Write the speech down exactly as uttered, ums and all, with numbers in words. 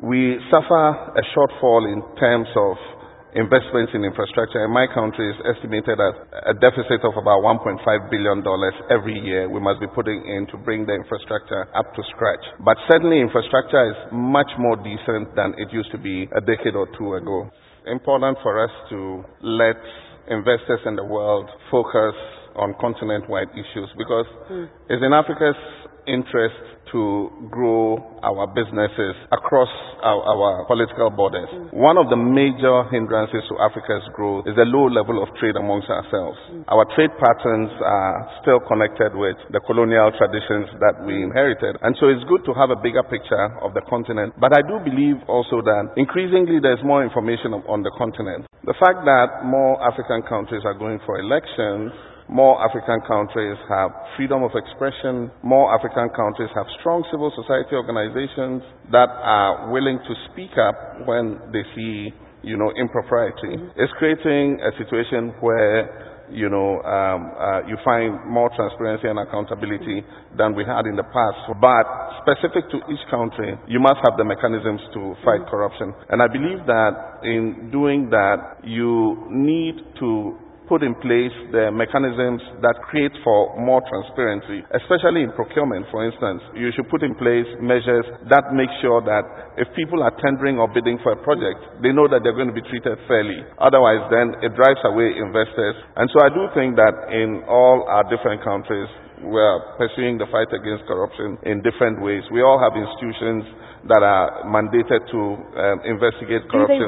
we suffer a shortfall in terms of investments in infrastructure. In my country is estimated at a deficit of about one point five billion dollars every year we must be putting in to bring the infrastructure up to scratch. But certainly infrastructure is much more decent than it used to be a decade or two ago. Important for us to let investors in the world focus on continent-wide issues because mm. it's in Africa's interest to grow our businesses across our, our political borders. Mm. One of the major hindrances to Africa's growth is the low level of trade amongst ourselves. Mm. Our trade patterns are still connected with the colonial traditions that we inherited. And so it's good to have a bigger picture of the continent. But I do believe also that increasingly there's more information on the continent. The fact that more African countries are going for elections, more African countries have freedom of expression, more African countries have strong civil society organizations that are willing to speak up when they see, you know, impropriety. Mm-hmm. It's creating a situation where, you know, um, uh, you find more transparency and accountability mm-hmm. than we had in the past. But specific to each country, you must have the mechanisms to fight mm-hmm. corruption. And I believe that in doing that, you need to put in place the mechanisms that create for more transparency, especially in procurement, for instance. You should put in place measures that make sure that if people are tendering or bidding for a project, they know that they're going to be treated fairly. Otherwise, then it drives away investors. And so I do think that in all our different countries, we're pursuing the fight against corruption in different ways. We all have institutions that are mandated to um, investigate corruption.